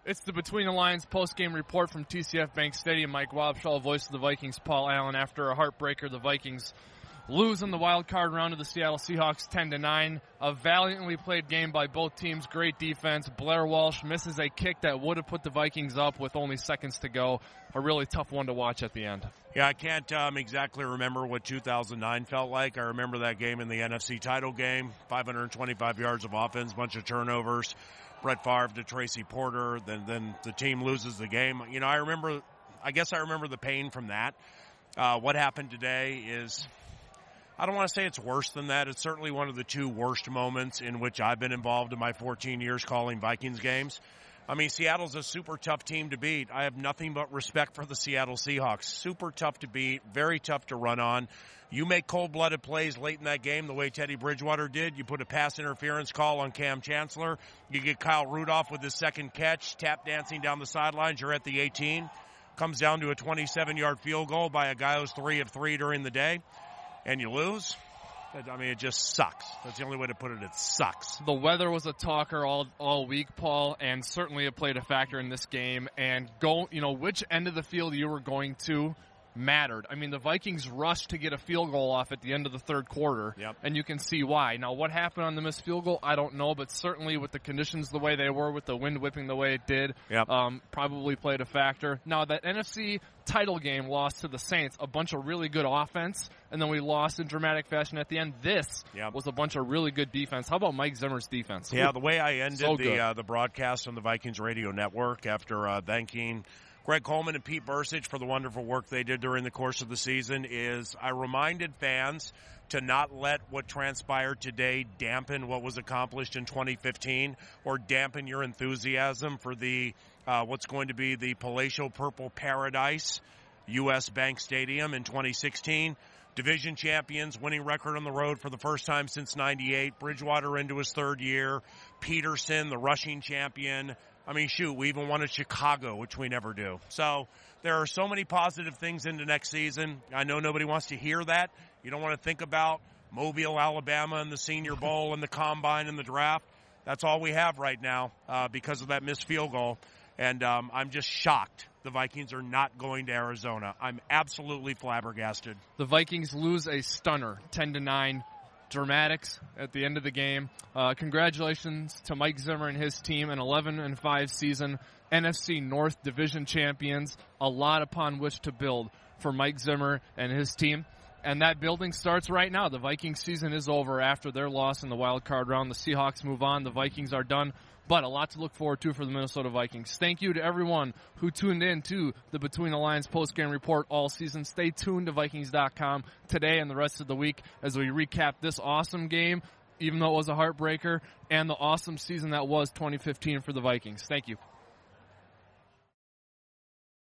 It's the Between the Lines post-game report from TCF Bank Stadium. Mike Wobschall, voice of the Vikings, Paul Allen. After a heartbreaker, the Vikings lose in the wild card round of the Seattle Seahawks 10-9. A valiantly played game by both teams. Great defense. Blair Walsh misses a kick that would have put the Vikings up with only seconds to go. A really tough one to watch at the end. Yeah, I can't exactly remember what 2009 felt like. I remember that game in the NFC title game. 525 yards of offense, bunch of turnovers. Brett Favre to Tracy Porter, then the team loses the game. You know, I guess I remember the pain from that. What happened today is, I don't want to say it's worse than that. It's certainly one of the two worst moments in which I've been involved in my 14 years calling Vikings games. I mean, Seattle's a super tough team to beat. I have nothing but respect for the Seattle Seahawks. Super tough to beat, very tough to run on. You make cold-blooded plays late in that game the way Teddy Bridgewater did. You put a pass interference call on Cam Chancellor. You get Kyle Rudolph with his second catch, tap dancing down the sidelines. You're at the 18. Comes down to a 27-yard field goal by a guy who's 3 of 3 during the day, and you lose. I mean, it just sucks. That's the only way to put it. It sucks. The weather was a talker all week, Paul, and certainly it played a factor in this game. And which end of the field you were going to mattered. I mean, the Vikings rushed to get a field goal off at the end of the third quarter, and you can see why. Now, what happened on the missed field goal, I don't know, but certainly with the conditions the way they were, with the wind whipping the way it did, probably played a factor. Now, that NFC title game lost to the Saints, a bunch of really good offense, and then we lost in dramatic fashion at the end. This was a bunch of really good defense. How about Mike Zimmer's defense? Yeah, the way I ended the broadcast on the Vikings radio network after thanking Greg Coleman and Pete Bursich for the wonderful work they did during the course of the season is I reminded fans to not let what transpired today dampen what was accomplished in 2015 or dampen your enthusiasm for the what's going to be the Palatial Purple Paradise U.S. Bank Stadium in 2016. Division champions, winning record on the road for the first time since 98. Bridgewater into his third year. Peterson, the rushing champion. I mean, shoot, we even won at Chicago, which we never do. So there are so many positive things into next season. I know nobody wants to hear that. You don't want to think about Mobile, Alabama, and the Senior Bowl and the Combine and the draft. That's all we have right now because of that missed field goal. And I'm just shocked the Vikings are not going to Arizona. I'm absolutely flabbergasted. The Vikings lose a stunner, 10-9. Dramatics at the end of the game. Congratulations to Mike Zimmer and his team, an 11-5 season, NFC North Division champions. A lot upon which to build for Mike Zimmer and his team. And that building starts right now. The Vikings season is over after their loss in the wild card round. The Seahawks move on. The Vikings are done. But a lot to look forward to for the Minnesota Vikings. Thank you to everyone who tuned in to the Between the Lines post-game report all season. Stay tuned to Vikings.com today and the rest of the week as we recap this awesome game, even though it was a heartbreaker, and the awesome season that was 2015 for the Vikings. Thank you.